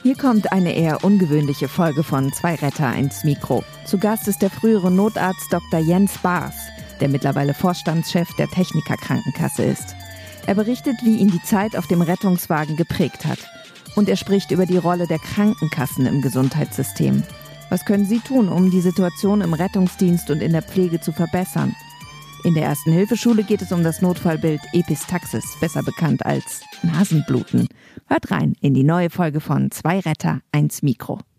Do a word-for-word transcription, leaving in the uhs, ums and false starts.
Hier kommt eine eher ungewöhnliche Folge von Zwei Retter, eins Mikro. Zu Gast ist der frühere Notarzt Doktor Jens Baas, der mittlerweile Vorstandschef der Techniker Krankenkasse ist. Er berichtet, wie ihn die Zeit auf dem Rettungswagen geprägt hat. Und er spricht über die Rolle der Krankenkassen im Gesundheitssystem. Was können sie tun, um die Situation im Rettungsdienst und in der Pflege zu verbessern? In der Ersten-Hilfe-Schule geht es um das Notfallbild Epistaxis, besser bekannt als Nasenbluten. Hört rein in die neue Folge von Zwei Retter, eins Mikro.